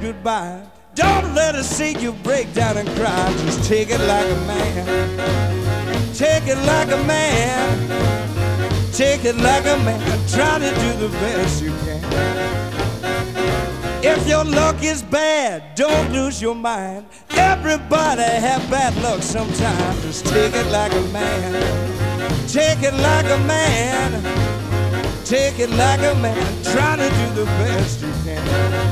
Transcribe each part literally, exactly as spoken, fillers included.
goodbye. Don't let her see you break down and cry. Just take it like a man. Take it like a man. Take it like a man. Try to do the best you can. If your luck is bad, don't lose your mind. Everybody have bad luck sometimes. Just take it like a man. Take it like a man. Take it like a man. Try to do the best you can.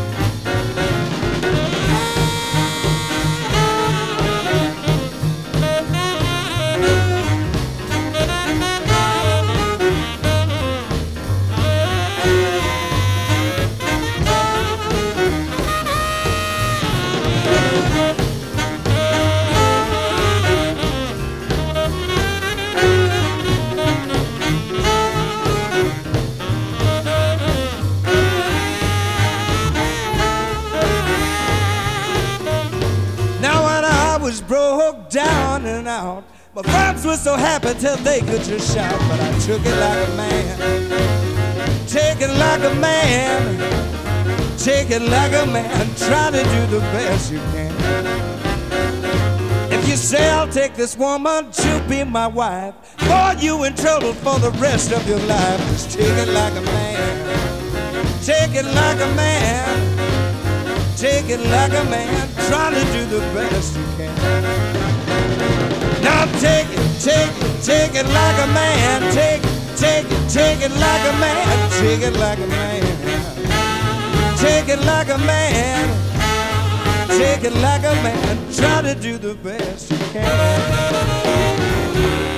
Broke down and out. My friends were so happy till they could just shout. But I took it like a man. Take it like a man. Take it like a man. Try to do the best you can. If you say I'll take this woman to be my wife, boy, you in trouble for the rest of your life. Just take it like a man. Take it like a man. Take it like a man, try to do the best you can. Now take it, take it, take it like a man. Take it, take it, take it like a man. Take it like a man. Take it like a man. Take it like a man, try to do the best you can.